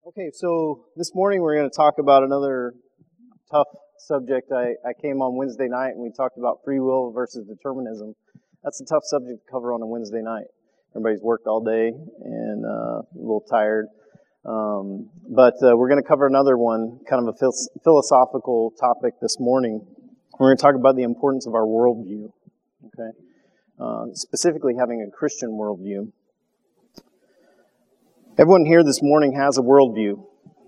Okay, so this morning we're going to talk about another tough subject. I came on Wednesday night and we talked about free will versus determinism. That's a tough subject to cover on a Wednesday night. Everybody's worked all day and a little tired. But we're going to cover another one, kind of a philosophical topic this morning. We're going to talk about the importance of our worldview, okay? Specifically having a Christian worldview. Everyone here this morning has a worldview.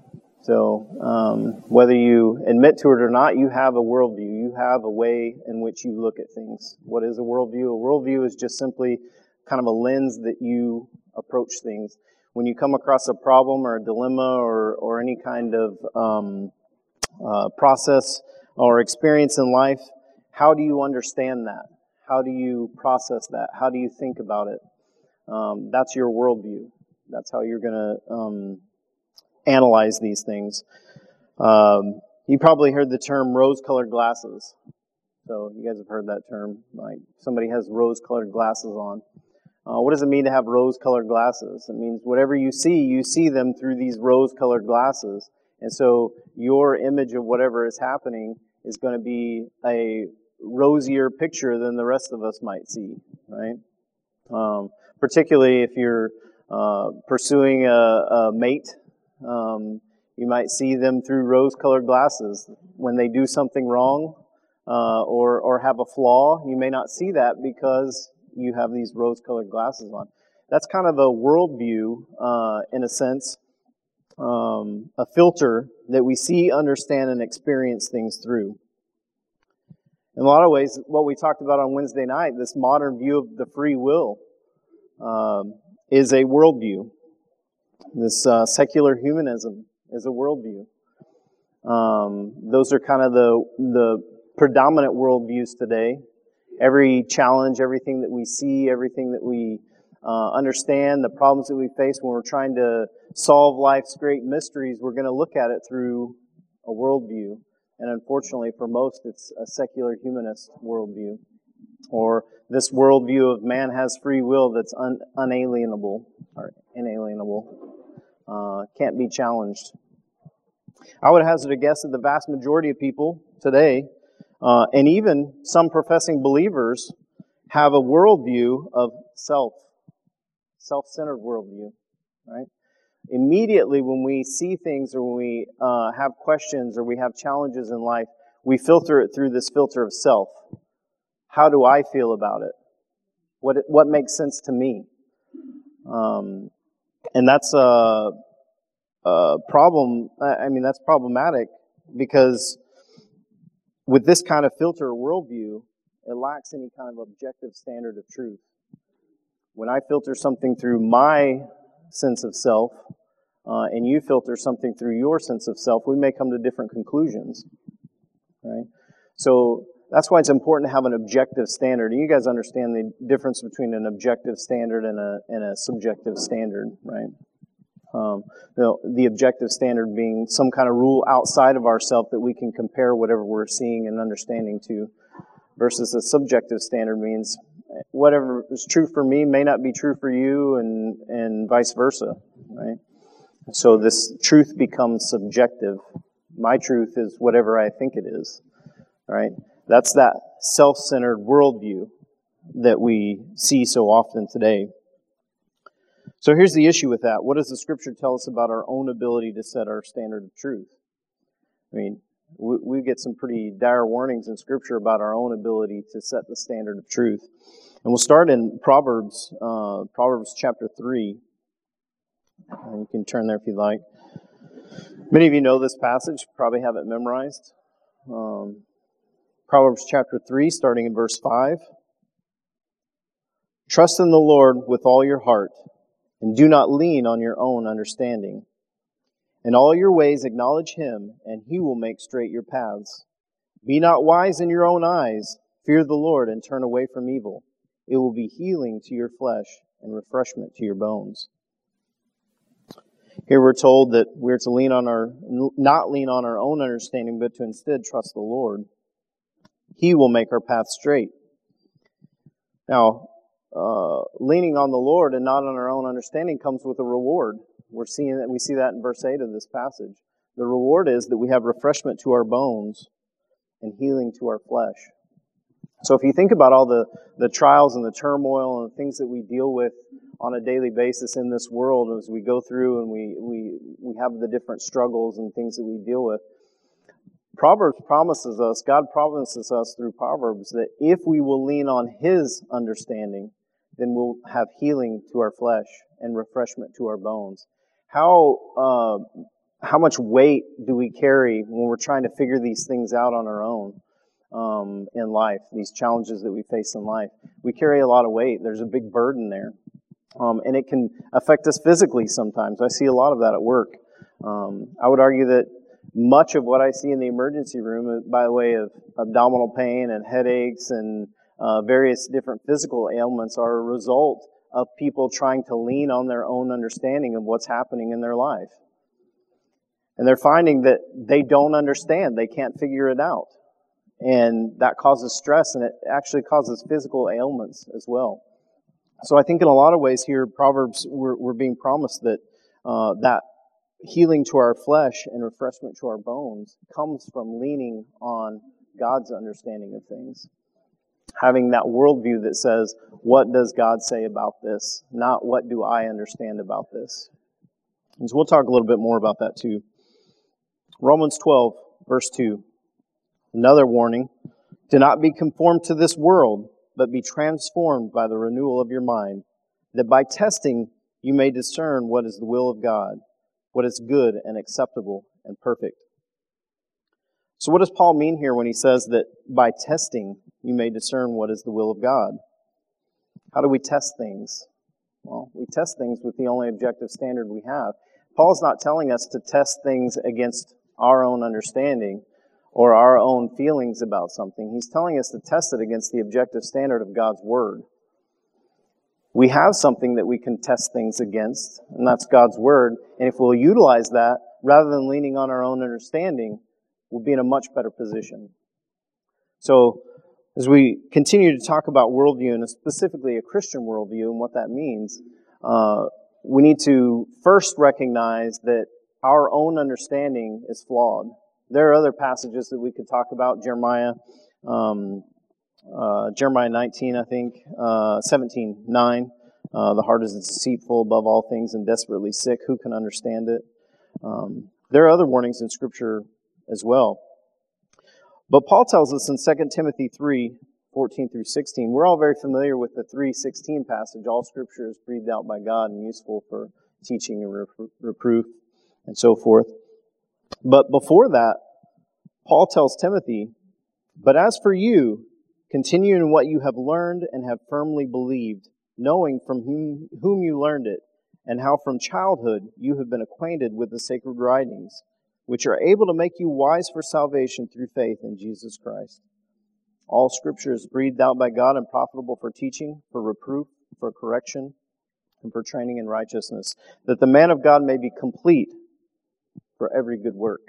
So whether you admit to it or not, you have a worldview. You have a way in which you look at things. What is a worldview? A worldview is just simply kind of a lens that you approach things. When you come across a problem or a dilemma or any kind of process or experience in life, how do you understand that? How do you process that? How do you think about it? That's your worldview. That's how you're going to analyze these things. You probably heard the term rose-colored glasses. So you guys have heard that term. Like somebody has rose-colored glasses on. What does it mean to have rose-colored glasses? It means whatever you see them through these rose-colored glasses. And so your image of whatever is happening is going to be a rosier picture than the rest of us might see, right? Particularly if you're pursuing a mate, you might see them through rose-colored glasses. When they do something wrong or have a flaw, you may not see that because you have these rose-colored glasses on. That's kind of a worldview, in a sense, a filter that we see, understand, and experience things through. In a lot of ways, what we talked about on Wednesday night, this modern view of the free will, is a worldview. This secular humanism is a worldview. Those are kind of the predominant worldviews today. Every challenge, everything that we see, everything that we understand, the problems that we face when we're trying to solve life's great mysteries, we're going to look at it through a worldview. And unfortunately, for most, it's a secular humanist worldview. Or this worldview of man has free will that's unalienable or inalienable, can't be challenged. I would hazard a guess that the vast majority of people today, and even some professing believers, have a worldview of self-centered worldview, right? Immediately when we see things or when we have questions or we have challenges in life, we filter it through this filter of self. How do I feel about it? What makes sense to me? And that's a problem. I mean, that's problematic because with this kind of filter or worldview, it lacks any kind of objective standard of truth. When I filter something through my sense of self, and you filter something through your sense of self, we may come to different conclusions, right? So that's why it's important to have an objective standard. And you guys understand the difference between an objective standard and a subjective standard, right? The objective standard being some kind of rule outside of ourselves that we can compare whatever we're seeing and understanding to, versus a subjective standard means whatever is true for me may not be true for you, and vice versa, right? So this truth becomes subjective. My truth is whatever I think it is, right? That's that self-centered worldview that we see so often today. So here's the issue with that. What does the Scripture tell us about our own ability to set our standard of truth? I mean, we get some pretty dire warnings in Scripture about our own ability to set the standard of truth. And we'll start in Proverbs chapter 3. You can turn there if you'd like. Many of you know this passage, probably have it memorized. Proverbs chapter 3, starting in verse 5. Trust in the Lord with all your heart, and do not lean on your own understanding. In all your ways acknowledge Him, and He will make straight your paths. Be not wise in your own eyes. Fear the Lord and turn away from evil. It will be healing to your flesh and refreshment to your bones. Here we're told that we're to not lean on our own understanding, but to instead trust the Lord. He will make our path straight. Now, leaning on the Lord and not on our own understanding comes with a reward. We see that in verse 8 of this passage. The reward is that we have refreshment to our bones and healing to our flesh. So if you think about all the trials and the turmoil and the things that we deal with on a daily basis in this world as we go through and we have the different struggles and things that we deal with, God promises us through Proverbs that if we will lean on His understanding, then we'll have healing to our flesh and refreshment to our bones. How much weight do we carry when we're trying to figure these things out on our own in life, these challenges that we face in life? We carry a lot of weight. There's a big burden there. And it can affect us physically sometimes. I see a lot of that at work. I would argue that much of what I see in the emergency room, by the way of abdominal pain and headaches and various different physical ailments, are a result of people trying to lean on their own understanding of what's happening in their life. And they're finding that they don't understand. They can't figure it out. And that causes stress, and it actually causes physical ailments as well. So I think in a lot of ways here, Proverbs, we're being promised that that healing to our flesh and refreshment to our bones comes from leaning on God's understanding of things. Having that worldview that says, what does God say about this? Not what do I understand about this? And so we'll talk a little bit more about that too. Romans 12, verse 2. Another warning. Do not be conformed to this world, but be transformed by the renewal of your mind, that by testing you may discern what is the will of God, what is good and acceptable and perfect. So what does Paul mean here when he says that by testing you may discern what is the will of God? How do we test things? Well, we test things with the only objective standard we have. Paul's not telling us to test things against our own understanding or our own feelings about something. He's telling us to test it against the objective standard of God's Word. We have something that we can test things against, and that's God's Word. And if we'll utilize that, rather than leaning on our own understanding, we'll be in a much better position. So, as we continue to talk about worldview, and specifically a Christian worldview and what that means, we need to first recognize that our own understanding is flawed. There are other passages that we could talk about. Jeremiah 19, I think, 17:9. The heart is deceitful above all things and desperately sick. Who can understand it? There are other warnings in Scripture as well. But Paul tells us in 2 Timothy 3, 14 through 16, we're all very familiar with the 3:16 passage. All Scripture is breathed out by God and useful for teaching and reproof and so forth. But before that, Paul tells Timothy, but as for you, continue in what you have learned and have firmly believed, knowing from whom you learned it, and how from childhood you have been acquainted with the sacred writings, which are able to make you wise for salvation through faith in Jesus Christ. All Scripture is breathed out by God and profitable for teaching, for reproof, for correction, and for training in righteousness, that the man of God may be complete for every good work.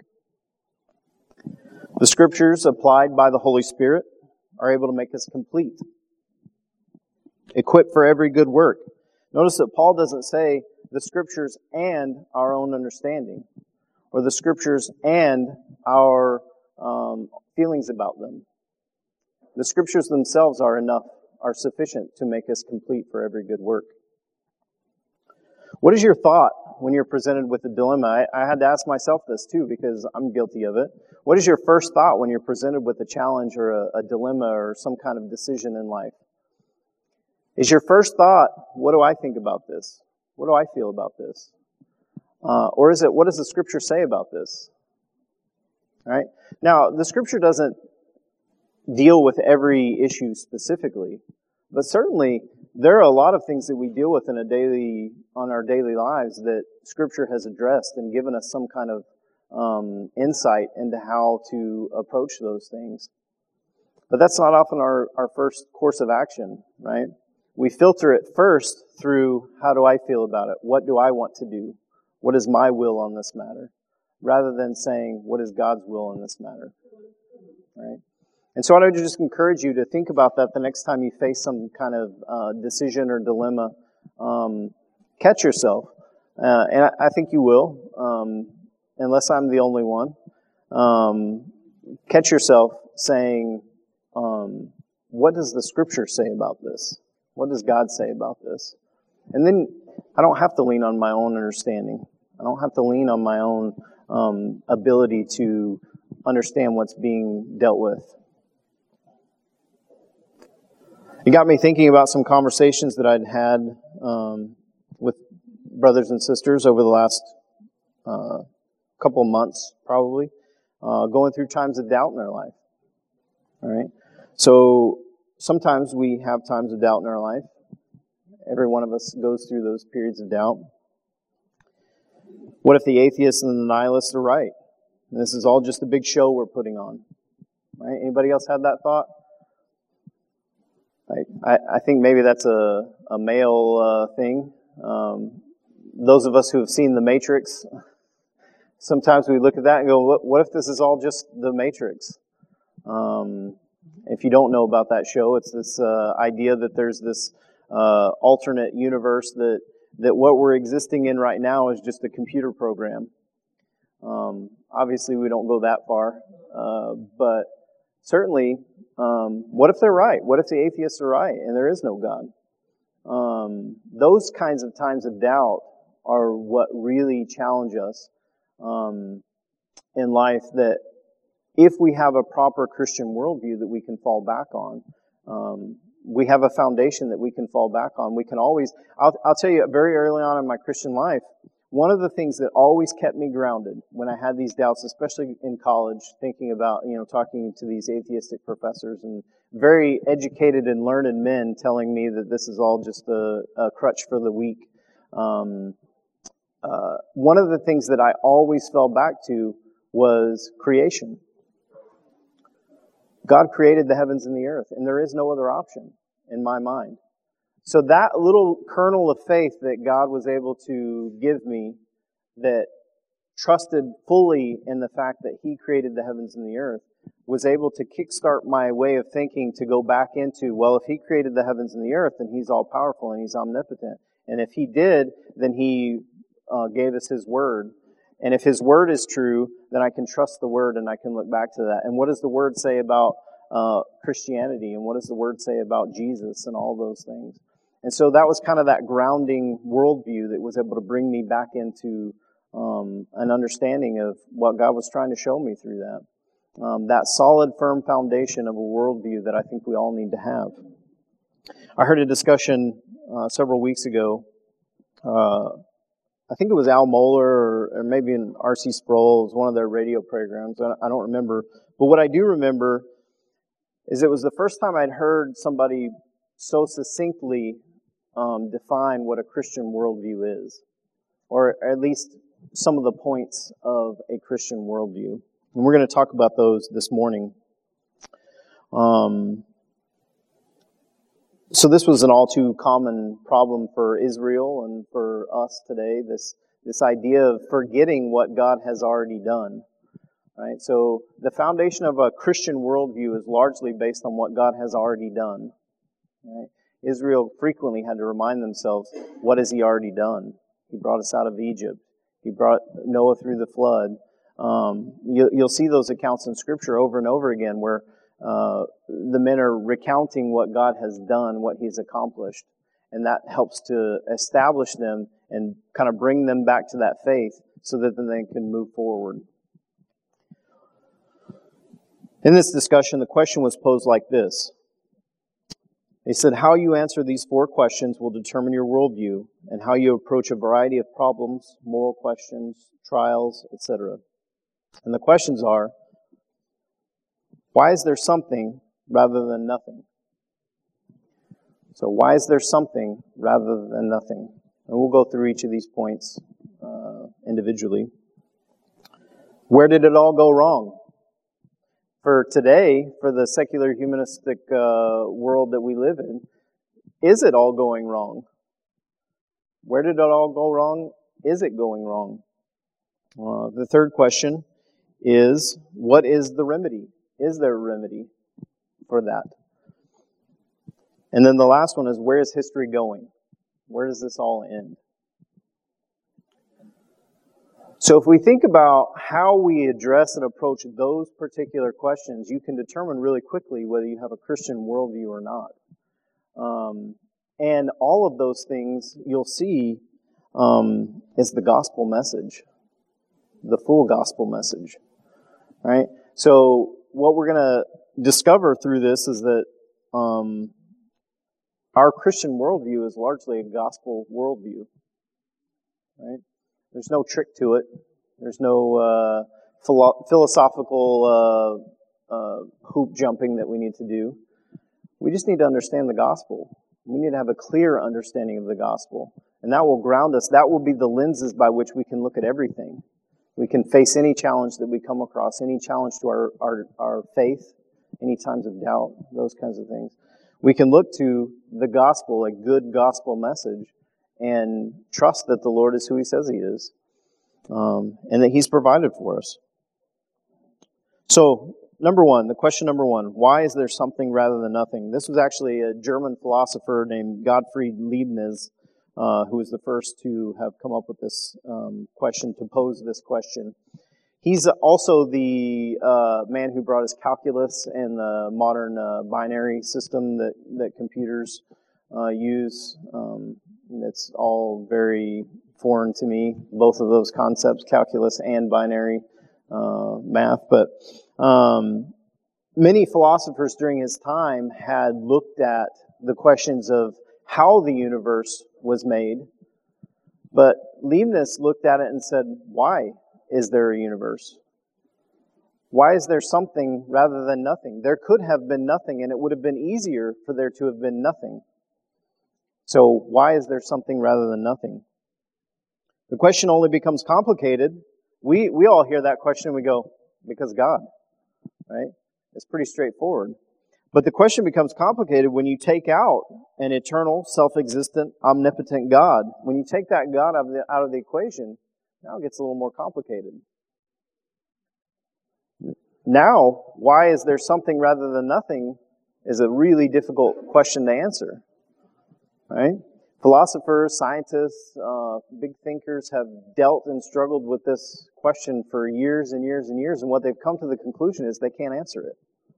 The Scriptures, applied by the Holy Spirit, are able to make us complete, equipped for every good work. Notice that Paul doesn't say the Scriptures and our own understanding, or the Scriptures and our feelings about them. The Scriptures themselves are enough, are sufficient to make us complete for every good work. What is your thought when you're presented with a dilemma? I had to ask myself this too, because I'm guilty of it. What is your first thought when you're presented with a challenge or a dilemma or some kind of decision in life? Is your first thought, what do I think about this? What do I feel about this? Or is it, what does the Scripture say about this? All right? Now, the Scripture doesn't deal with every issue specifically, but certainly there are a lot of things that we deal with on our daily lives that Scripture has addressed and given us some kind of insight into how to approach those things. But that's not often our first course of action, right? We filter it first through, how do I feel about it? What do I want to do? What is my will on this matter? Rather than saying, what is God's will on this matter? Right? And so I would just encourage you to think about that the next time you face some kind of decision or dilemma. Catch yourself. And I think you will, unless I'm the only one. Catch yourself saying, what does the Scripture say about this? What does God say about this? And then I don't have to lean on my own understanding. I don't have to lean on my own ability to understand what's being dealt with. It got me thinking about some conversations that I'd had with brothers and sisters over the last couple of months, probably, going through times of doubt in their life. All right? So sometimes we have times of doubt in our life. Every one of us goes through those periods of doubt. What if the atheists and the nihilists are right? And this is all just a big show we're putting on. Right? Anybody else had that thought? I think maybe that's a male thing. Those of us who have seen The Matrix, sometimes we look at that and go, what if this is all just The Matrix? If you don't know about that show, it's this idea that there's this alternate universe that what we're existing in right now is just a computer program. Obviously, we don't go that far, but certainly, what if they're right? What if the atheists are right and there is no God? Those kinds of times of doubt are what really challenge us in life, that if we have a proper Christian worldview that we can fall back on, we have a foundation that we can fall back on. We can always, I'll tell you, very early on in my Christian life, one of the things that always kept me grounded when I had these doubts, especially in college, thinking about, talking to these atheistic professors and very educated and learned men telling me that this is all just a crutch for the weak. One of the things that I always fell back to was creation. God created the heavens and the earth, and there is no other option in my mind. So that little kernel of faith that God was able to give me, that trusted fully in the fact that He created the heavens and the earth, was able to kickstart my way of thinking to go back into, well, if He created the heavens and the earth, then He's all-powerful and He's omnipotent. And if He did, then He gave us His Word. And if His Word is true, then I can trust the Word and I can look back to that. And what does the Word say about Christianity? And what does the Word say about Jesus and all those things? And so that was kind of that grounding worldview that was able to bring me back into an understanding of what God was trying to show me through that. That solid, firm foundation of a worldview that I think we all need to have. I heard a discussion several weeks ago. I think it was Al Mohler or maybe an R.C. Sproul. It was one of their radio programs. I don't remember. But what I do remember is it was the first time I'd heard somebody so succinctly define what a Christian worldview is, or at least some of the points of a Christian worldview. And we're going to talk about those this morning. So this was an all too common problem for Israel and for us today, this idea of forgetting what God has already done. Right? So the foundation of a Christian worldview is largely based on what God has already done. Right? Israel frequently had to remind themselves, what has He already done? He brought us out of Egypt. He brought Noah through the flood. You'll see those accounts in Scripture over and over again where the men are recounting what God has done, what He's accomplished. And that helps to establish them and kind of bring them back to that faith so that then they can move forward. In this discussion, the question was posed like this. They said, how you answer these 4 questions will determine your worldview and how you approach a variety of problems, moral questions, trials, etc. And the questions are, why is there something rather than nothing? So why is there something rather than nothing? And we'll go through each of these points individually. Where did it all go wrong? For today, for the secular humanistic world that we live in, is it all going wrong? Where did it all go wrong? Is it going wrong? The third question is, what is the remedy? Is there a remedy for that? And then the last one is, where is history going? Where does this all end? So if we think about how we address and approach those particular questions, you can determine really quickly whether you have a Christian worldview or not. And all of those things you'll see is the gospel message, the full gospel message, right? So what we're going to discover through this is that our Christian worldview is largely a gospel worldview, right? There's no trick to it. There's no philosophical hoop jumping that we need to do. We just need to understand the gospel. We need to have a clear understanding of the gospel. And that will ground us. That will be the lenses by which we can look at everything. We can face any challenge that we come across, any challenge to our faith, any times of doubt, those kinds of things. We can look to the gospel, a good gospel message, and trust that the Lord is who He says He is, and that He's provided for us. So, the question number one, why is there something rather than nothing? This was actually a German philosopher named Gottfried Leibniz, who was the first to have come up with this question, to pose this question. He's also the man who brought us calculus and the modern binary system that computers use. It's all very foreign to me, both of those concepts, calculus and binary math. But many philosophers during his time had looked at the questions of how the universe was made. But Leibniz looked at it and said, why is there a universe? Why is there something rather than nothing? There could have been nothing, and it would have been easier for there to have been nothing. So why is there something rather than nothing? The question only becomes complicated. We all hear that question and we go, because God, right? It's pretty straightforward. But the question becomes complicated when you take out an eternal, self-existent, omnipotent God. When you take that God out of the equation, now it gets a little more complicated. Now, why is there something rather than nothing is a really difficult question to answer, right? Philosophers, scientists, big thinkers have dealt and struggled with this question for years and years and years, and what they've come to the conclusion is they can't answer it.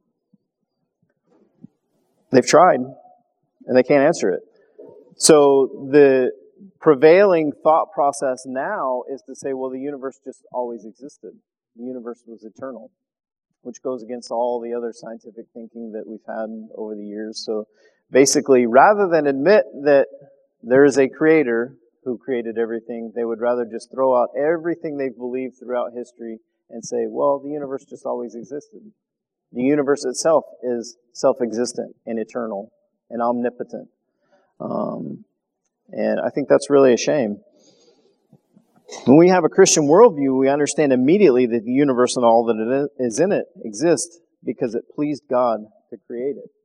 They've tried, and they can't answer it. So the prevailing thought process now is to say, well, the universe just always existed. The universe was eternal, which goes against all the other scientific thinking that we've had over the years. So basically, rather than admit that there is a creator who created everything, they would rather just throw out everything they've believed throughout history and say, well, the universe just always existed. The universe itself is self-existent and eternal and omnipotent. And I think that's really a shame. When we have a Christian worldview, we understand immediately that the universe and all that it is in it exists because it pleased God to create it.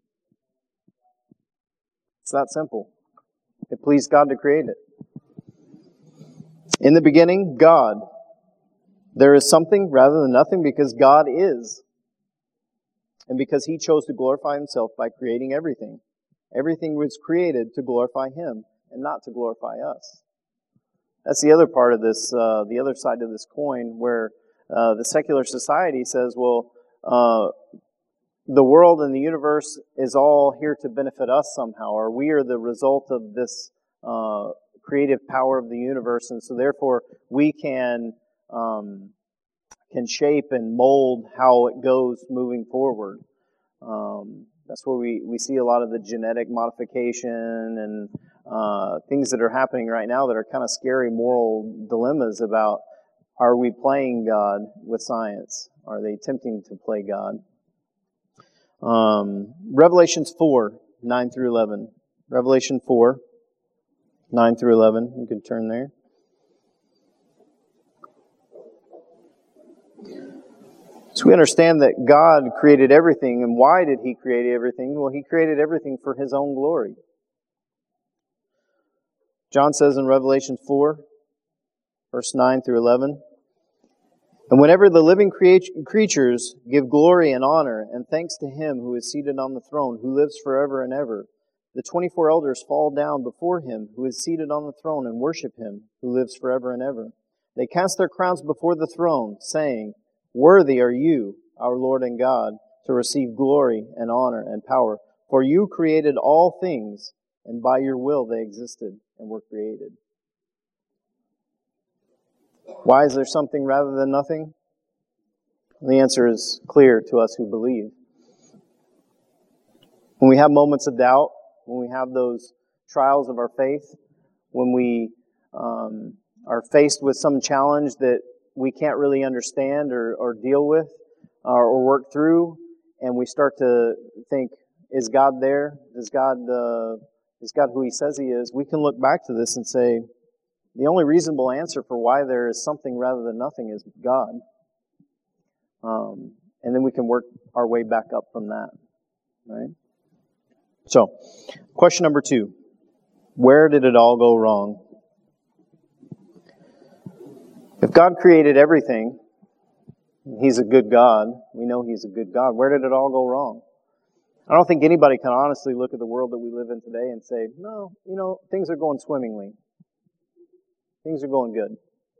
It's that simple. It pleased God to create it. In the beginning, God. There is something rather than nothing because God is. And because He chose to glorify Himself by creating everything. Everything was created to glorify Him and not to glorify us. That's the other part of this, the other side of this coin, where the secular society says, well, the world and the universe is all here to benefit us somehow, or we are the result of this creative power of the universe, and so therefore we can shape and mold how it goes moving forward. That's where we see a lot of the genetic modification and things that are happening right now that are kind of scary moral dilemmas about, are we playing God with science? Are they attempting to play God? Revelations 4, 9 through 11. Revelation 4, 9 through 11. You can turn there. So we understand that God created everything. And why did He create everything? Well, He created everything for His own glory. John says in Revelation 4, verse 9 through 11, and whenever the living creatures give glory and honor and thanks to Him who is seated on the throne, who lives forever and ever, the 24 elders fall down before Him who is seated on the throne and worship Him who lives forever and ever. They cast their crowns before the throne, saying, "Worthy are you, our Lord and God, to receive glory and honor and power. For you created all things, and by your will they existed and were created." Why is there something rather than nothing? The answer is clear to us who believe. When we have moments of doubt, when we have those trials of our faith, when we are faced with some challenge that we can't really understand or deal with or work through, and we start to think, is God there? Is God who He says He is? We can look back to this and say, the only reasonable answer for why there is something rather than nothing is God. And then we can work our way back up from that. Right? So, question number 2. Where did it all go wrong? If God created everything, He's a good God. We know He's a good God. Where did it all go wrong? I don't think anybody can honestly look at the world that we live in today and say, no, things are going swimmingly. Things are going good.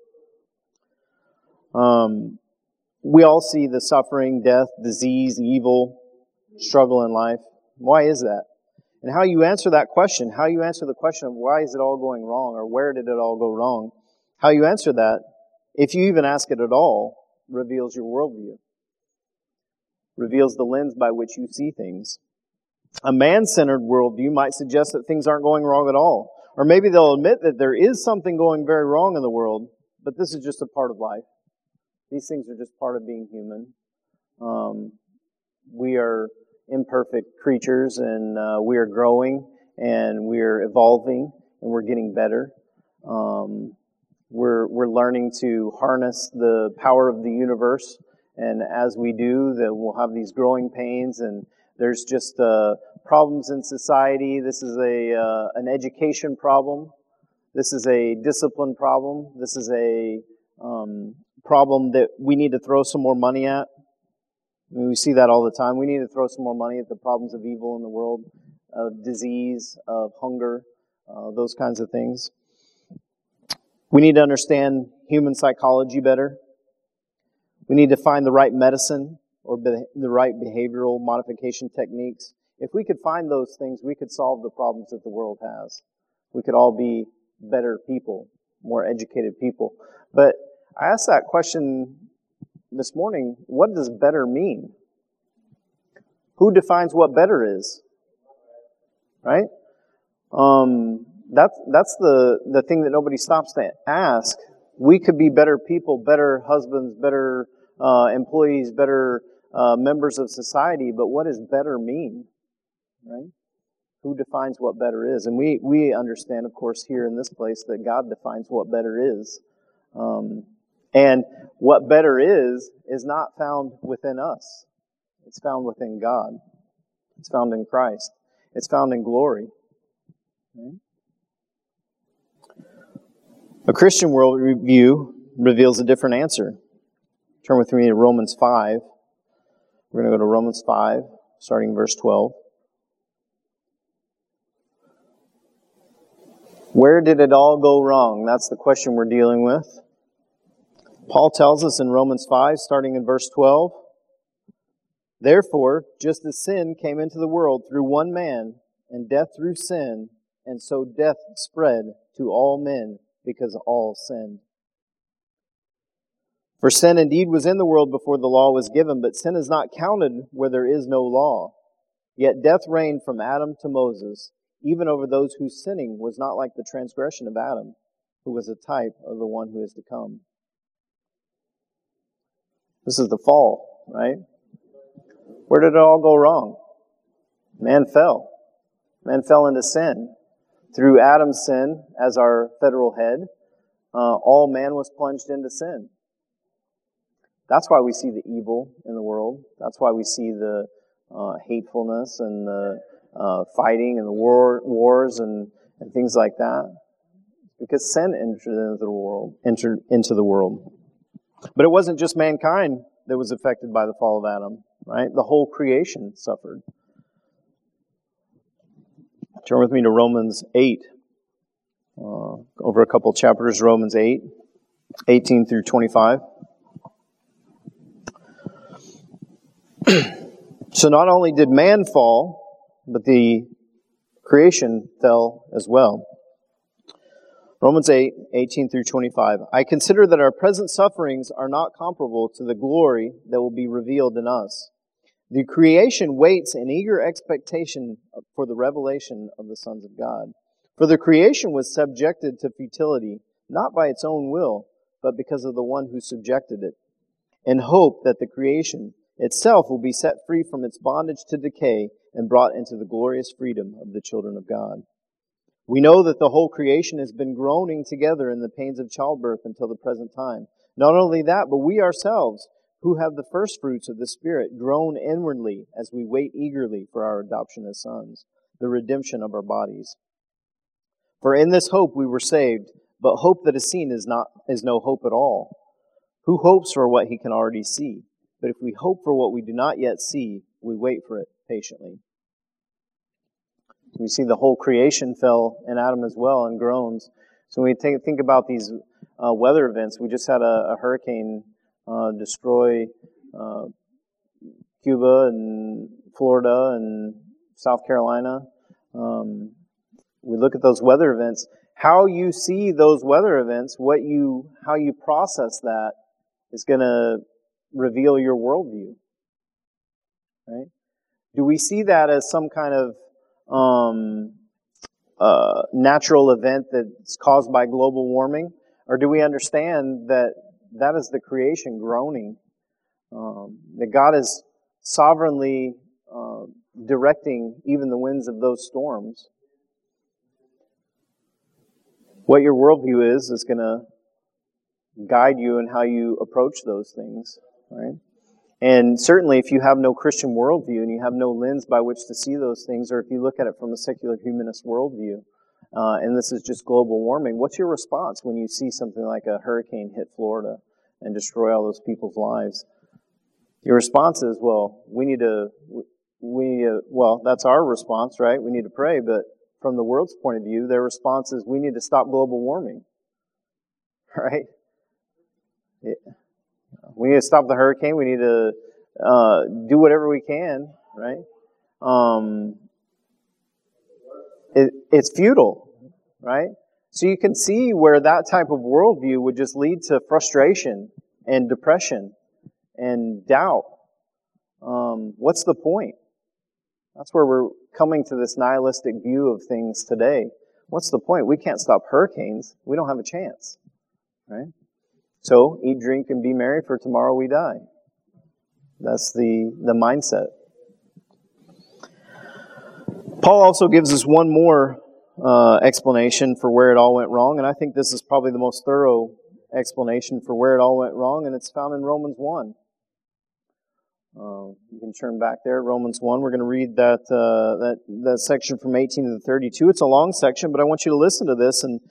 We all see the suffering, death, disease, evil, struggle in life. Why is that? And how you answer that question, how you answer the question of why is it all going wrong or where did it all go wrong, how you answer that, if you even ask it at all, reveals your worldview. Reveals the lens by which you see things. A man-centered worldview might suggest that things aren't going wrong at all. Or maybe they'll admit that there is something going very wrong in the world, but this is just a part of life. These things are just part of being human. We are imperfect creatures, and we are growing, and we are evolving, and we're getting better. We're learning to harness the power of the universe, and as we do, that we'll have these growing pains, and there's just problems in society. This is an education problem. This is a discipline problem. This is a problem that we need to throw some more money at. I mean, we see that all the time. We need to throw some more money at the problems of evil in the world, of disease, of hunger, those kinds of things. We need to understand human psychology better. We need to find the right medicine or the right behavioral modification techniques. If we could find those things, we could solve the problems that the world has. We could all be better people, more educated people. But I asked that question this morning, what does better mean? Who defines what better is? Right? That's the thing that nobody stops to ask. We could be better people, better husbands, better employees, better members of society, but what does better mean? Right? Who defines what better is? And we understand, of course, here in this place that God defines what better is. And what better is not found within us. It's found within God. It's found in Christ. It's found in glory. Right? A Christian worldview reveals a different answer. Turn with me to Romans 5. We're going to go to Romans 5, starting verse 12. Where did it all go wrong? That's the question we're dealing with. Paul tells us in Romans 5, starting in verse 12, "Therefore, just as sin came into the world through one man, and death through sin, and so death spread to all men, because all sinned. For sin indeed was in the world before the law was given, but sin is not counted where there is no law. Yet death reigned from Adam to Moses, even over those whose sinning was not like the transgression of Adam, who was a type of the one who is to come." This is the fall, right? Where did it all go wrong? Man fell. Man fell into sin. Through Adam's sin as our federal head, all man was plunged into sin. That's why we see the evil in the world. That's why we see the hatefulness and the fighting and the wars and things like that. Because sin entered into the world. But it wasn't just mankind that was affected by the fall of Adam, right? The whole creation suffered. Turn with me to Romans 8. Over a couple chapters, Romans 8. 18 through 25. So not only did man fall, but the creation fell as well. Romans 8, 18 through 25. I consider that our present sufferings are not comparable to the glory that will be revealed in us. The creation waits in eager expectation for the revelation of the sons of God. For the creation was subjected to futility, not by its own will, but because of the one who subjected it, in hope that the creation itself will be set free from its bondage to decay and brought into the glorious freedom of the children of God. We know that the whole creation has been groaning together in the pains of childbirth until the present time. Not only that, but we ourselves, who have the first fruits of the Spirit, groan inwardly as we wait eagerly for our adoption as sons, the redemption of our bodies. For in this hope we were saved, but hope that is seen is no hope at all. Who hopes for what he can already see? But if we hope for what we do not yet see, we wait for it patiently. We see the whole creation fell in Adam as well and groans. So when we think about these weather events, we just had a hurricane destroy Cuba and Florida and South Carolina. We look at those weather events. How you see those weather events, how you process that is going to reveal your worldview. Right? Do we see that as some kind of natural event that's caused by global warming? Or do we understand that that is the creation groaning? That God is sovereignly directing even the winds of those storms? What your worldview is going to guide you in how you approach those things, right? And certainly if you have no Christian worldview and you have no lens by which to see those things, or if you look at it from a secular humanist worldview, and this is just global warming, what's your response when you see something like a hurricane hit Florida and destroy all those people's lives? Your response is, well, that's our response, right? We need to pray, but from the world's point of view, their response is, we need to stop global warming, right? Yeah. We need to stop the hurricane. We need to do whatever we can, right? It's futile, right? So you can see where that type of worldview would just lead to frustration and depression and doubt. What's the point? That's where we're coming to this nihilistic view of things today. What's the point? We can't stop hurricanes. We don't have a chance, right? So, eat, drink, and be merry, for tomorrow we die. That's the mindset. Paul also gives us one more explanation for where it all went wrong, and I think this is probably the most thorough explanation for where it all went wrong, and it's found in Romans 1. You can turn back there, Romans 1. We're going to read that section from 18 to 32. It's a long section, but I want you to listen to this and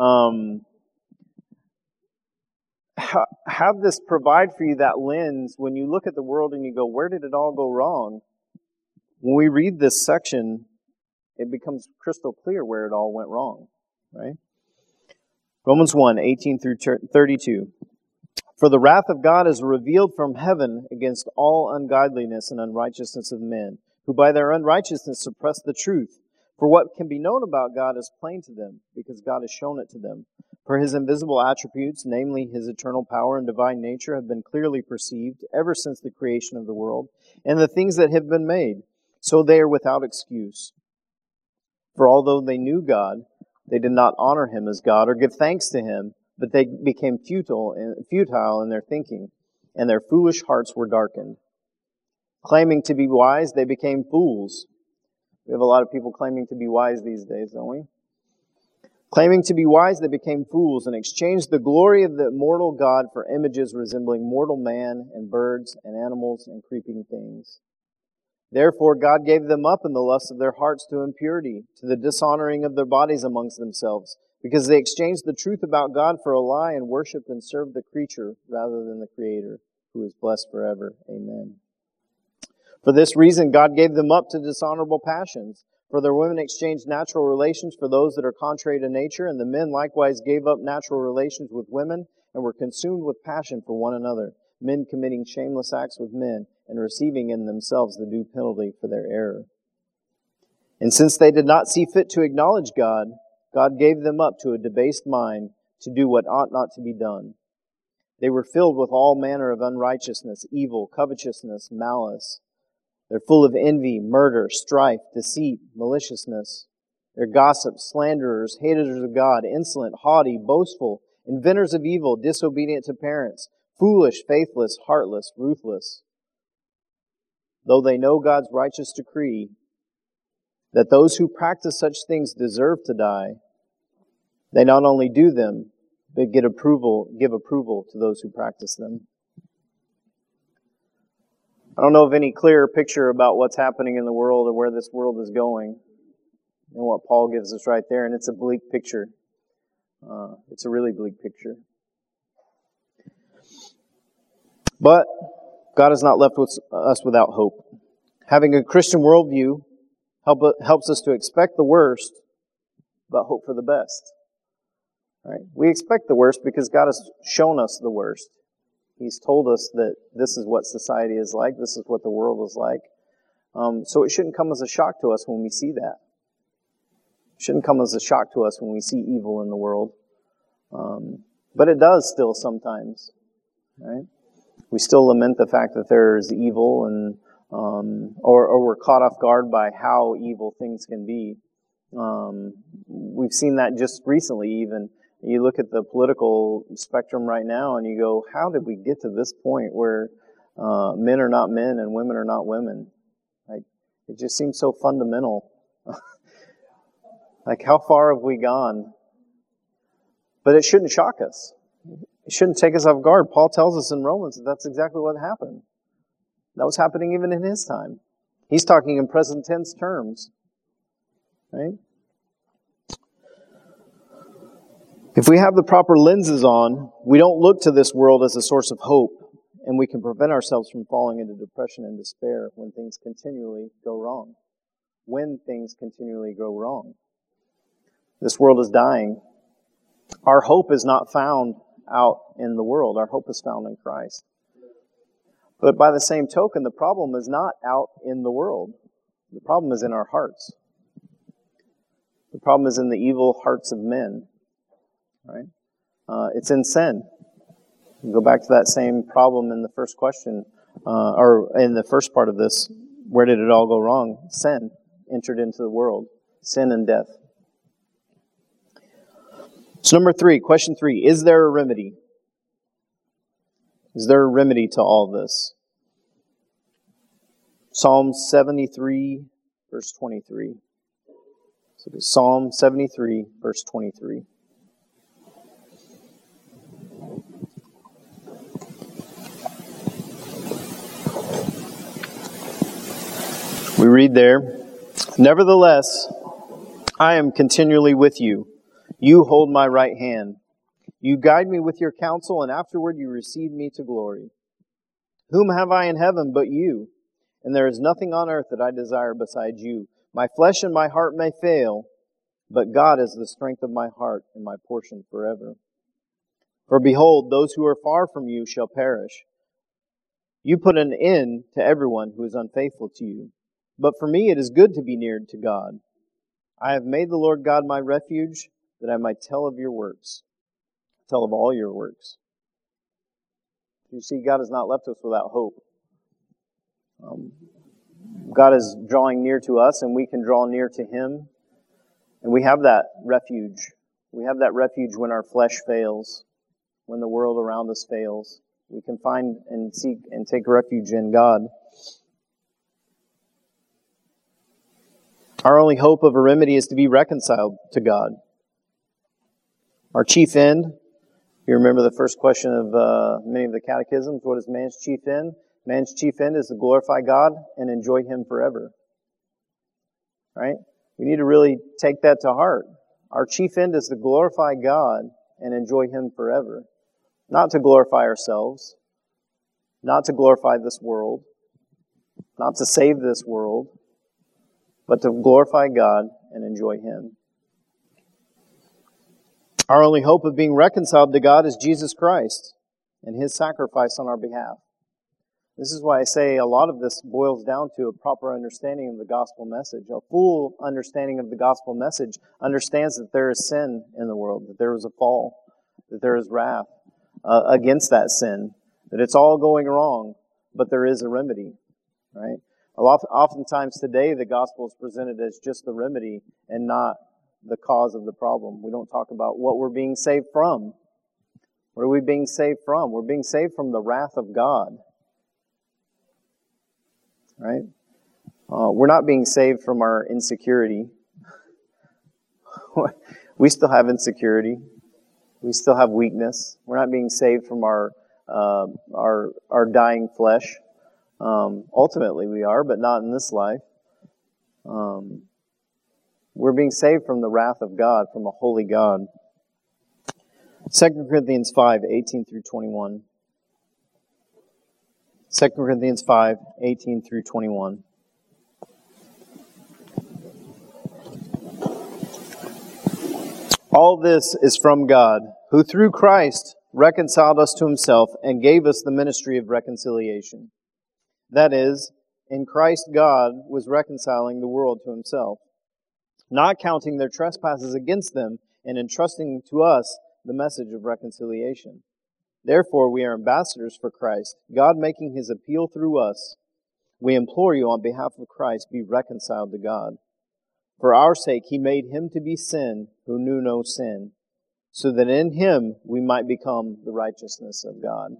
have this provide for you that lens when you look at the world and you go, where did it all go wrong? When we read this section, it becomes crystal clear where it all went wrong, right? Romans 1, 18 through 32. For the wrath of God is revealed from heaven against all ungodliness and unrighteousness of men, who by their unrighteousness suppress the truth. For what can be known about God is plain to them, because God has shown it to them. For His invisible attributes, namely His eternal power and divine nature, have been clearly perceived ever since the creation of the world, and the things that have been made. So they are without excuse. For although they knew God, they did not honor Him as God or give thanks to Him, but they became futile in their thinking, and their foolish hearts were darkened. Claiming to be wise, they became fools. We have a lot of people claiming to be wise these days, don't we? Claiming to be wise, they became fools and exchanged the glory of the immortal God for images resembling mortal man and birds and animals and creeping things. Therefore God gave them up in the lust of their hearts to impurity, to the dishonoring of their bodies amongst themselves, because they exchanged the truth about God for a lie and worshipped and served the creature rather than the Creator, who is blessed forever. Amen. For this reason, God gave them up to dishonorable passions. For their women exchanged natural relations for those that are contrary to nature, and the men likewise gave up natural relations with women and were consumed with passion for one another, men committing shameless acts with men, and receiving in themselves the due penalty for their error. And since they did not see fit to acknowledge God, God gave them up to a debased mind to do what ought not to be done. They were filled with all manner of unrighteousness, evil, covetousness, malice. They're full of envy, murder, strife, deceit, maliciousness. They're gossips, slanderers, haters of God, insolent, haughty, boastful, inventors of evil, disobedient to parents, foolish, faithless, heartless, ruthless. Though they know God's righteous decree that those who practice such things deserve to die, they not only do them, but give approval to those who practice them. I don't know of any clearer picture about what's happening in the world or where this world is going than what Paul gives us right there, and it's a bleak picture. It's a really bleak picture. But God has not left us without hope. Having a Christian worldview helps us to expect the worst, but hope for the best. Right? We expect the worst because God has shown us the worst. He's told us that this is what society is like, this is what the world is like. So it shouldn't come as a shock to us when we see that. It shouldn't come as a shock to us when we see evil in the world. But it does still sometimes. Right? We still lament the fact that there's evil, and or we're caught off guard by how evil things can be. We've seen that just recently even. You look at the political spectrum right now and you go, how did we get to this point where men are not men and women are not women? Like, it just seems so fundamental. Like, how far have we gone? But it shouldn't shock us. It shouldn't take us off guard. Paul tells us in Romans that that's exactly what happened. That was happening even in his time. He's talking in present tense terms. Right? If we have the proper lenses on, we don't look to this world as a source of hope, and we can prevent ourselves from falling into depression and despair when things continually go wrong. When things continually go wrong. This world is dying. Our hope is not found out in the world. Our hope is found in Christ. But by the same token, the problem is not out in the world. The problem is in our hearts. The problem is in the evil hearts of men. Right? It's in sin. You go back to that same problem in the first question, or in the first part of this. Where did it all go wrong? Sin entered into the world. Sin and death. So number 3, question 3, is there a remedy? Is there a remedy to all this? Psalm 73, verse 23. So Psalm 73, verse 23. We read there, nevertheless, I am continually with you. You hold my right hand. You guide me with your counsel, and afterward you receive me to glory. Whom have I in heaven but you? And there is nothing on earth that I desire besides you. My flesh and my heart may fail, but God is the strength of my heart and my portion forever. For behold, those who are far from you shall perish. You put an end to everyone who is unfaithful to you. But for me it is good to be near to God. I have made the Lord God my refuge, that I might tell of your works. Tell of all your works. You see, God has not left us without hope. God is drawing near to us, and we can draw near to Him. And we have that refuge. We have that refuge when our flesh fails, when the world around us fails. We can find and seek and take refuge in God. Our only hope of a remedy is to be reconciled to God. Our chief end, you remember the first question of many of the catechisms, what is man's chief end? Man's chief end is to glorify God and enjoy Him forever. Right? We need to really take that to heart. Our chief end is to glorify God and enjoy Him forever. Not to glorify ourselves, not to glorify this world, not to save this world, but to glorify God and enjoy Him. Our only hope of being reconciled to God is Jesus Christ and His sacrifice on our behalf. This is why I say a lot of this boils down to a proper understanding of the gospel message. A full understanding of the gospel message understands that there is sin in the world, that there is a fall, that there is wrath against that sin, that it's all going wrong, but there is a remedy, right? Oftentimes today, the gospel is presented as just the remedy and not the cause of the problem. We don't talk about what we're being saved from. What are we being saved from? We're being saved from the wrath of God. Right? We're not being saved from our insecurity. We still have insecurity. We still have weakness. We're not being saved from our dying flesh. Ultimately we are, but not in this life. We're being saved from the wrath of God, from a holy God. 2 Corinthians 5, 18 through 21. 2 Corinthians 5, 18 through 21. All this is from God, who through Christ reconciled us to Himself and gave us the ministry of reconciliation. That is, in Christ God was reconciling the world to Himself, not counting their trespasses against them, and entrusting to us the message of reconciliation. Therefore, we are ambassadors for Christ, God making His appeal through us. We implore you on behalf of Christ, be reconciled to God. For our sake, He made Him to be sin who knew no sin, so that in Him we might become the righteousness of God.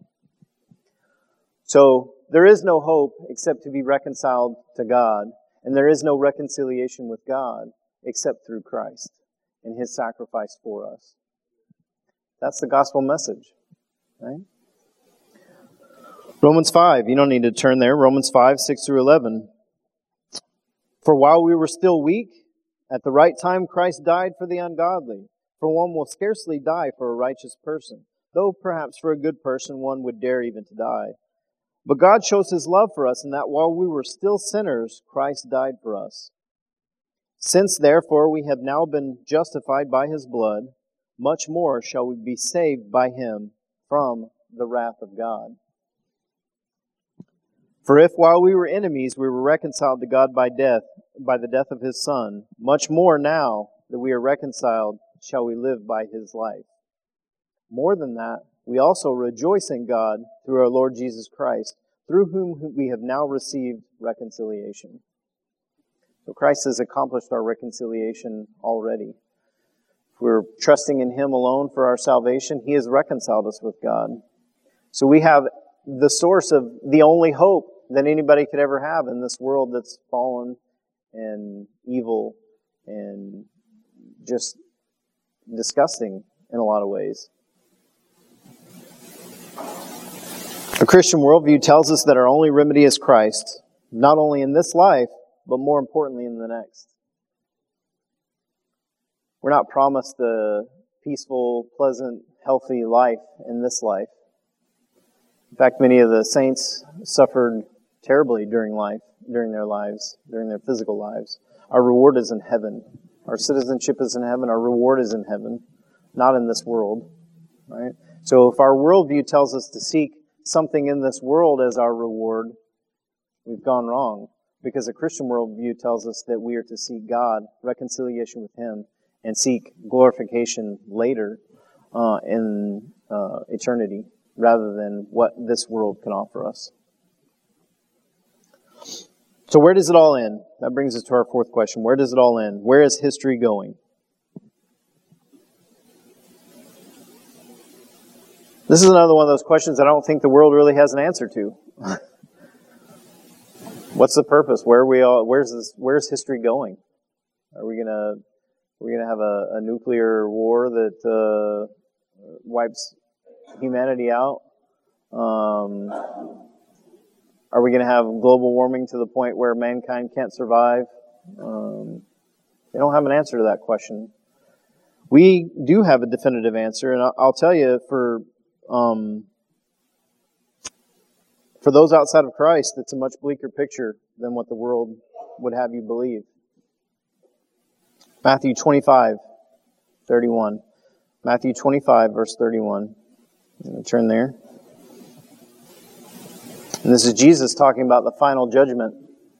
So, there is no hope except to be reconciled to God, and there is no reconciliation with God except through Christ and His sacrifice for us. That's the gospel message. Right? Romans 5, you don't need to turn there. Romans 5, 6 through 11. For while we were still weak, at the right time Christ died for the ungodly. For one will scarcely die for a righteous person, though perhaps for a good person one would dare even to die. But God shows His love for us in that while we were still sinners, Christ died for us. Since therefore we have now been justified by His blood, much more shall we be saved by Him from the wrath of God. For if while we were enemies we were reconciled to God by the death of His Son, much more now that we are reconciled shall we live by His life. More than that, we also rejoice in God through our Lord Jesus Christ, through whom we have now received reconciliation. So Christ has accomplished our reconciliation already. If we're trusting in Him alone for our salvation, He has reconciled us with God. So we have the source of the only hope that anybody could ever have in this world that's fallen and evil and just disgusting in a lot of ways. A Christian worldview tells us that our only remedy is Christ, not only in this life, but more importantly in the next. We're not promised a peaceful, pleasant, healthy life in this life. In fact, many of the saints suffered terribly during their lives, during their physical lives. Our reward is in heaven. Our citizenship is in heaven. Our reward is in heaven, not in this world. Right? So if our worldview tells us to seek something in this world as our reward, we've gone wrong. Because a Christian worldview tells us that we are to seek God, reconciliation with Him, and seek glorification later in eternity, rather than what this world can offer us. So where does it all end? That brings us to our fourth question. Where does it all end? Where is history going? This is another one of those questions I don't think the world really has an answer to. What's the purpose? Where's history going? Are we gonna have a nuclear war that wipes humanity out? Are we going to have global warming to the point where mankind can't survive? They don't have an answer to that question. We do have a definitive answer, and I'll tell you, for those outside of Christ, it's a much bleaker picture than what the world would have you believe. Matthew 25:31. Matthew 25, verse 31. I'm going to turn there. And this is Jesus talking about the final judgment.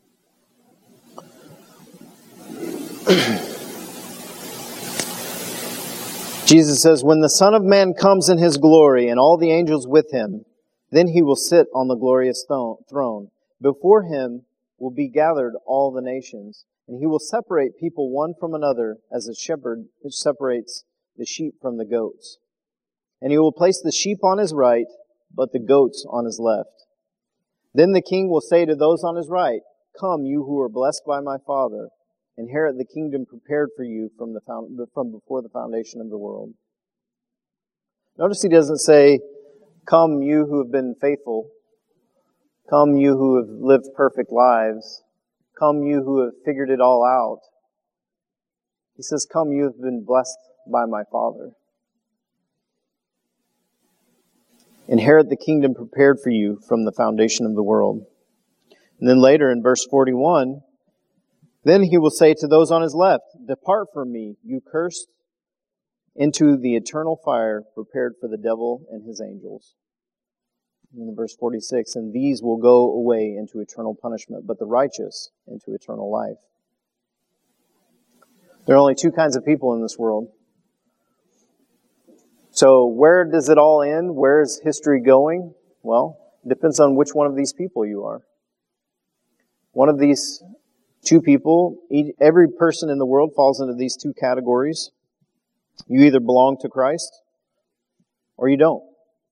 Jesus says, "When the Son of Man comes in His glory and all the angels with Him, then He will sit on the glorious throne. Before Him will be gathered all the nations, and He will separate people one from another as a shepherd separates the sheep from the goats. And He will place the sheep on His right, but the goats on His left. Then the King will say to those on His right, 'Come, you who are blessed by my Father, inherit the kingdom prepared for you from before the foundation of the world.'" Notice He doesn't say, "Come, you who have been faithful. Come, you who have lived perfect lives. Come, you who have figured it all out." He says, "Come, you have been blessed by my Father. Inherit the kingdom prepared for you from the foundation of the world." And then later in verse 41, "Then He will say to those on His left, 'Depart from me, you cursed, into the eternal fire prepared for the devil and his angels.'" And in verse 46, "And these will go away into eternal punishment, but the righteous into eternal life." There are only two kinds of people in this world. So where does it all end? Where is history going? Well, it depends on which one of these people you are. One of these two people, every person in the world falls into these two categories. You either belong to Christ or you don't.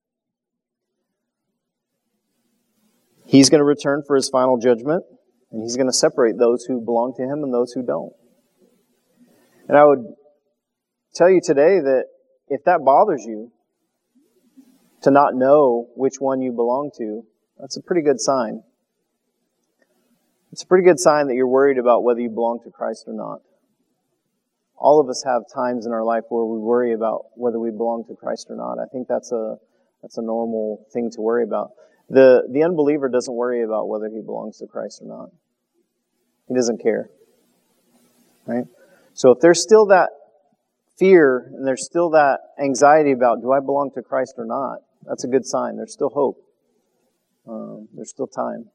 He's going to return for His final judgment, and He's going to separate those who belong to Him and those who don't. And I would tell you today that if that bothers you, to not know which one you belong to, that's a pretty good sign. It's a pretty good sign that you're worried about whether you belong to Christ or not. All of us have times in our life where we worry about whether we belong to Christ or not. I think that's a normal thing to worry about. The unbeliever doesn't worry about whether he belongs to Christ or not. He doesn't care. Right? So if there's still that fear and there's still that anxiety about, do I belong to Christ or not? That's a good sign. There's still hope. There's still time.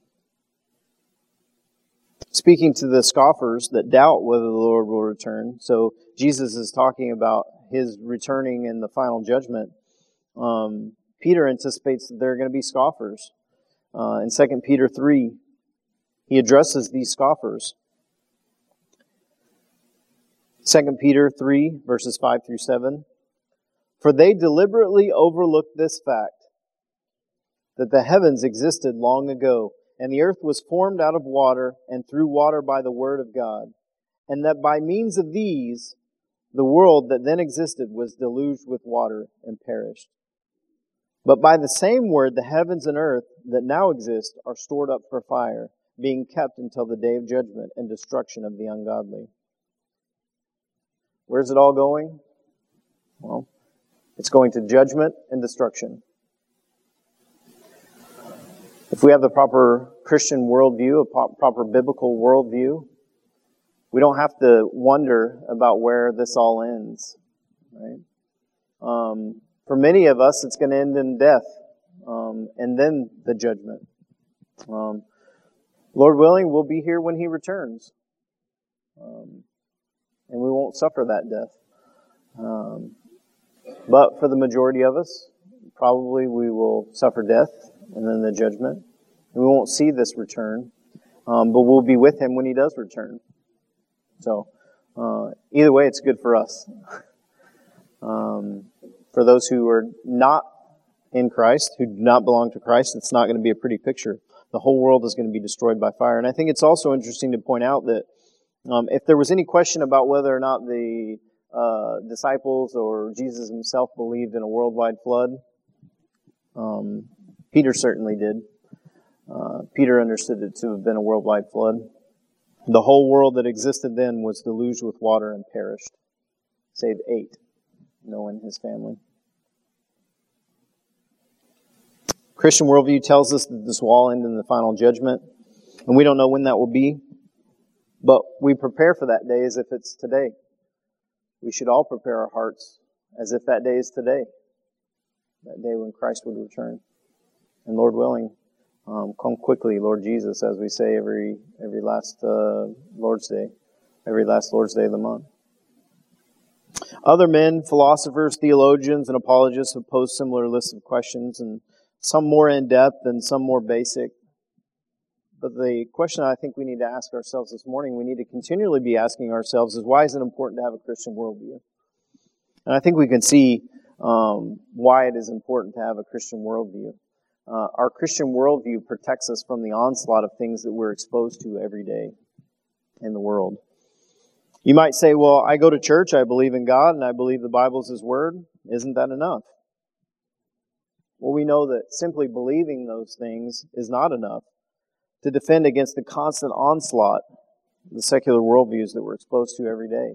Speaking to the scoffers that doubt whether the Lord will return, so Jesus is talking about His returning in the final judgment. Peter anticipates that there are going to be scoffers. In 2 Peter 3, he addresses these scoffers. 2 Peter 3, verses 5 through 7. "For they deliberately overlooked this fact, that the heavens existed long ago, and the earth was formed out of water and through water by the word of God, and that by means of these, the world that then existed was deluged with water and perished. But by the same word, the heavens and earth that now exist are stored up for fire, being kept until the day of judgment and destruction of the ungodly." Where's it all going? Well, it's going to judgment and destruction. If we have the proper Christian worldview, a proper biblical worldview, we don't have to wonder about where this all ends. Right? For many of us, it's going to end in death, and then the judgment. Lord willing, we'll be here when He returns. And we won't suffer that death. But for the majority of us, probably we will suffer death and then the judgment. And we won't see this return, but we'll be with Him when He does return. So, either way, it's good for us. For those who are not in Christ, who do not belong to Christ, it's not going to be a pretty picture. The whole world is going to be destroyed by fire. And I think it's also interesting to point out that if there was any question about whether or not the disciples or Jesus Himself believed in a worldwide flood, Peter certainly did. Peter understood it to have been a worldwide flood. The whole world that existed then was deluged with water and perished, save 8, Noah and his family. Christian worldview tells us that this will all end in the final judgment, and we don't know when that will be, but we prepare for that day as if it's today. We should all prepare our hearts as if that day is today, that day when Christ would return. And Lord willing, come quickly, Lord Jesus, as we say every last Lord's Day, every last Lord's Day of the month. Other men, philosophers, theologians, and apologists have posed similar lists of questions, and some more in-depth and some more basic. But the question I think we need to ask ourselves this morning, we need to continually be asking ourselves, is why is it important to have a Christian worldview? And I think we can see why it is important to have a Christian worldview. Our Christian worldview protects us from the onslaught of things that we're exposed to every day in the world. You might say, well, I go to church, I believe in God, and I believe the Bible's His Word. Isn't that enough? Well, we know that simply believing those things is not enough to defend against the constant onslaught of the secular worldviews that we're exposed to every day.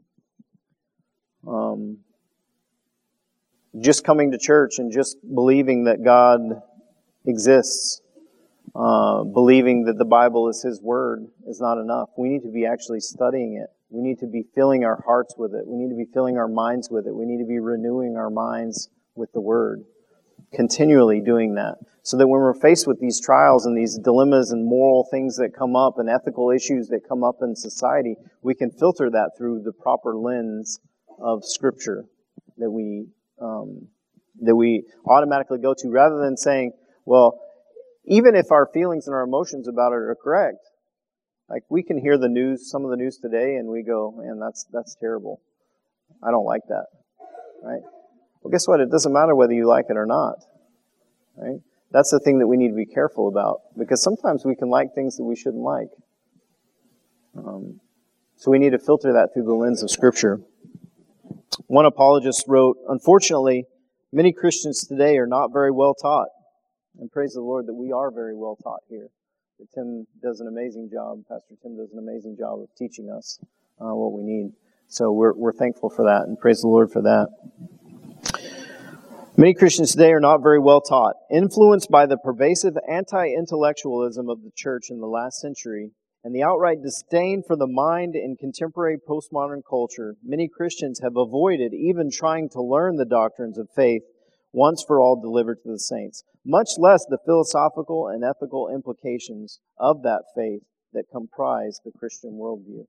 Just coming to church and just believing that God exists, believing that the Bible is His Word is not enough. We need to be actually studying it. We need to be filling our hearts with it. We need to be filling our minds with it. We need to be renewing our minds with the Word. Continually doing that. So that when we're faced with these trials and these dilemmas and moral things that come up and ethical issues that come up in society, we can filter that through the proper lens of Scripture that we automatically go to, rather than saying, well, even if our feelings and our emotions about it are correct, like we can hear the news, some of the news today, and we go, man, that's terrible. I don't like that. Right? Well, guess what? It doesn't matter whether you like it or not. Right? That's the thing that we need to be careful about, because sometimes we can like things that we shouldn't like. So we need to filter that through the lens of Scripture. One apologist wrote, unfortunately, many Christians today are not very well taught. And praise the Lord that we are very well taught here. That Tim does an amazing job. Pastor Tim does an amazing job of teaching us what we need. So we're thankful for that, and praise the Lord for that. Many Christians today are not very well taught. Influenced by the pervasive anti-intellectualism of the church in the last century and the outright disdain for the mind in contemporary postmodern culture, many Christians have avoided even trying to learn the doctrines of faith once for all delivered to the saints, much less the philosophical and ethical implications of that faith that comprise the Christian worldview.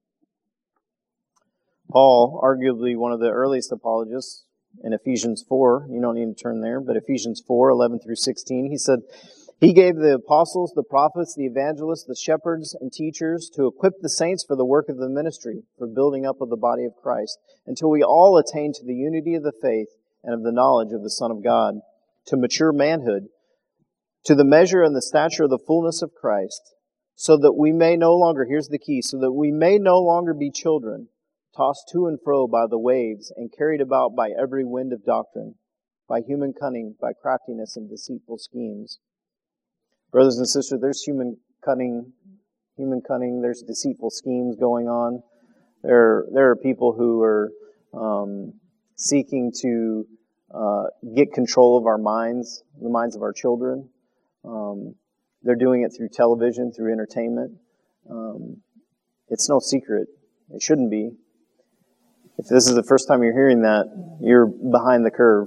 Paul, arguably one of the earliest apologists, in Ephesians 4, you don't need to turn there, but Ephesians 4, 11 through 16, he said, He gave the apostles, the prophets, the evangelists, the shepherds, and teachers to equip the saints for the work of the ministry, for building up of the body of Christ, until we all attain to the unity of the faith and of the knowledge of the Son of God, to mature manhood, to the measure and the stature of the fullness of Christ, so that we may no longer, here's the key, so that we may no longer be children, tossed to and fro by the waves and carried about by every wind of doctrine, by human cunning, by craftiness and deceitful schemes. Brothers and sisters, there's human cunning, there's deceitful schemes going on. There are people who are seeking to get control of our minds, the minds of our children. They're doing it through television, through entertainment. It's no secret. It shouldn't be. If this is the first time you're hearing that, you're behind the curve.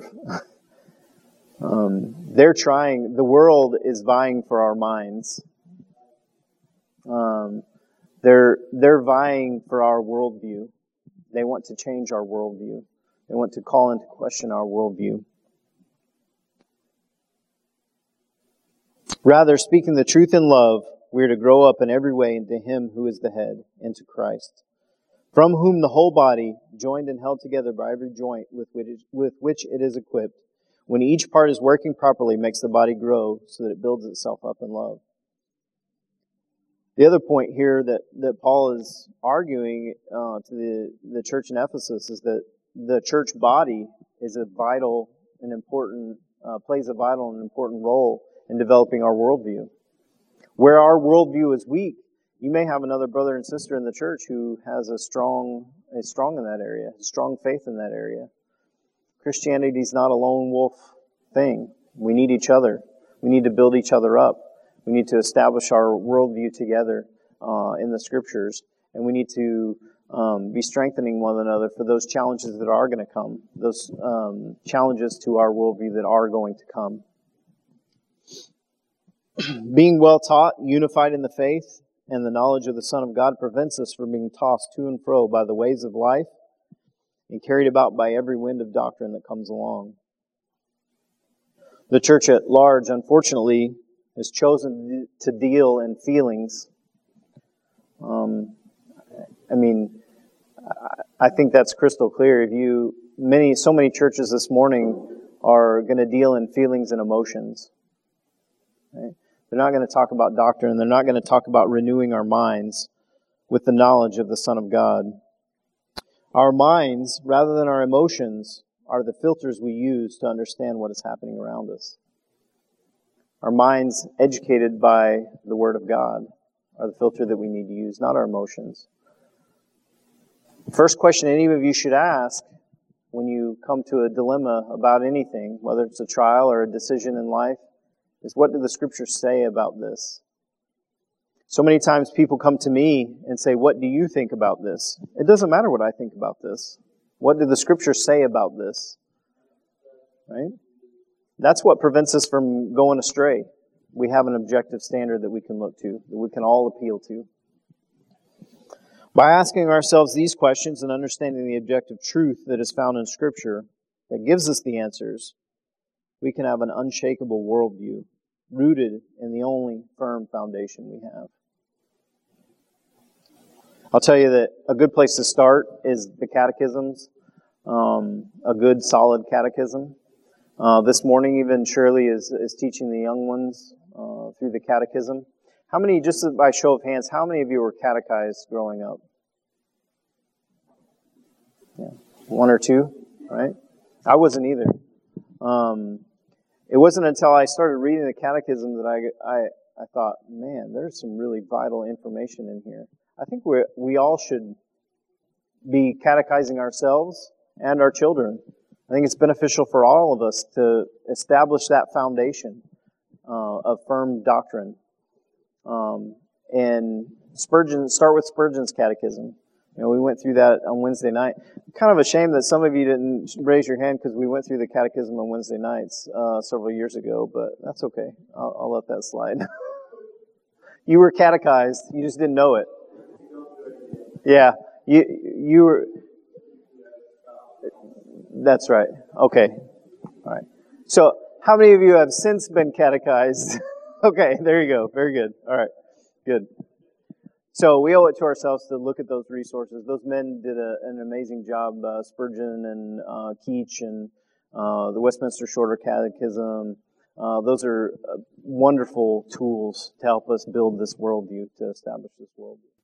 The world is vying for our minds. They're vying for our worldview. They want to change our worldview. They want to call into question our worldview. Rather, speaking the truth in love, we are to grow up in every way into Him who is the head, into Christ, from whom the whole body, joined and held together by every joint with which it is equipped, when each part is working properly, makes the body grow so that it builds itself up in love. The other point here that Paul is arguing to the church in Ephesus is that the church body is a vital and important, plays a vital and important role in developing our worldview. Where our worldview is weak, you may have another brother and sister in the church who has is strong in that area, strong faith in that area. Christianity is not a lone wolf thing. We need each other. We need to build each other up. We need to establish our worldview together in the Scriptures, and we need to be strengthening one another for those challenges that are going to come, those challenges to our worldview that are going to come. Being well taught, unified in the faith, and the knowledge of the Son of God prevents us from being tossed to and fro by the waves of life and carried about by every wind of doctrine that comes along. The church at large, unfortunately, has chosen to deal in feelings. I think that's crystal clear. So many churches this morning are going to deal in feelings and emotions. Right? They're not going to talk about doctrine. They're not going to talk about renewing our minds with the knowledge of the Son of God. Our minds, rather than our emotions, are the filters we use to understand what is happening around us. Our minds, educated by the Word of God, are the filter that we need to use, not our emotions. The first question any of you should ask when you come to a dilemma about anything, whether it's a trial or a decision in life, is what do the Scriptures say about this? So many times people come to me and say, what do you think about this? It doesn't matter what I think about this. What do the Scriptures say about this? Right? That's what prevents us from going astray. We have an objective standard that we can look to, that we can all appeal to. By asking ourselves these questions and understanding the objective truth that is found in Scripture that gives us the answers, we can have an unshakable worldview, rooted in the only firm foundation we have. I'll tell you that a good place to start is the catechisms, a good solid catechism. This morning even Shirley is teaching the young ones through the catechism. How many, just by show of hands, how many of you were catechized growing up? Yeah. One or two, right? I wasn't either. It wasn't until I started reading the catechism that I thought, man, there's some really vital information in here. I think we all should be catechizing ourselves and our children. I think it's beneficial for all of us to establish that foundation of firm doctrine. And start with Spurgeon's catechism. We went through that on Wednesday night. Kind of a shame that some of you didn't raise your hand because we went through the catechism on Wednesday nights several years ago, but that's okay. I'll let that slide. You were catechized. You just didn't know it. Yeah. You were... That's right. Okay. All right. So, how many of you have since been catechized? Okay, there you go. Very good. All right. Good. So, we owe it to ourselves to look at those resources. Those men did an amazing job, Spurgeon and Keach and the Westminster Shorter Catechism. Those are wonderful tools to help us build this worldview, to establish this worldview.